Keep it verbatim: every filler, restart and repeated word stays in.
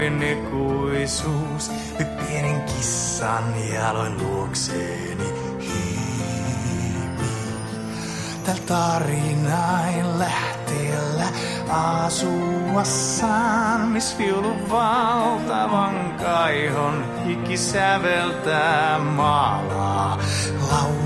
Ikuisuus, nyt pienen kissan jaloin luokseeni hiimi. Tällä tarinain lähteellä asuassaan, miss viulun valtavan kaihon hiki säveltää maalaa laulaa.